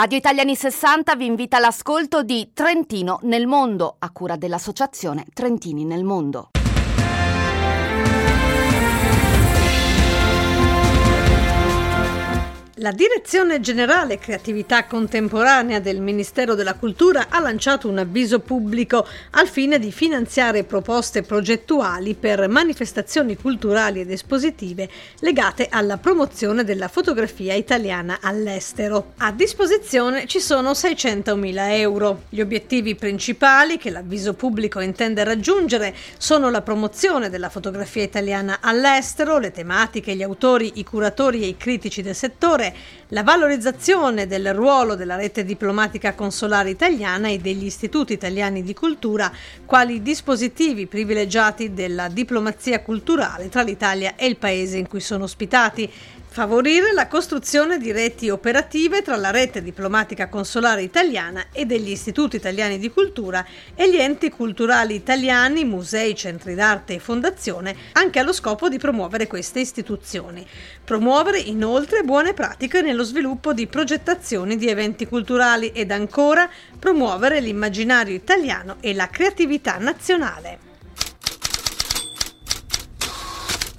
Radio Italiani 60 vi invita all'ascolto di Trentino nel mondo, a cura dell'associazione Trentini nel mondo. La Direzione Generale Creatività Contemporanea del Ministero della Cultura ha lanciato un avviso pubblico al fine di finanziare proposte progettuali per manifestazioni culturali ed espositive legate alla promozione della fotografia italiana all'estero. A disposizione ci sono 600.000 euro. Gli obiettivi principali che l'avviso pubblico intende raggiungere sono la promozione della fotografia italiana all'estero, le tematiche, gli autori, i curatori e i critici del settore, la valorizzazione del ruolo della rete diplomatica consolare italiana e degli istituti italiani di cultura quali dispositivi privilegiati della diplomazia culturale tra l'Italia e il paese in cui sono ospitati, favorire la costruzione di reti operative tra la rete diplomatica consolare italiana e degli istituti italiani di cultura e gli enti culturali italiani, musei, centri d'arte e fondazione, anche allo scopo di promuovere queste istituzioni. Promuovere inoltre buone pratiche nello sviluppo di progettazioni di eventi culturali ed ancora promuovere l'immaginario italiano e la creatività nazionale.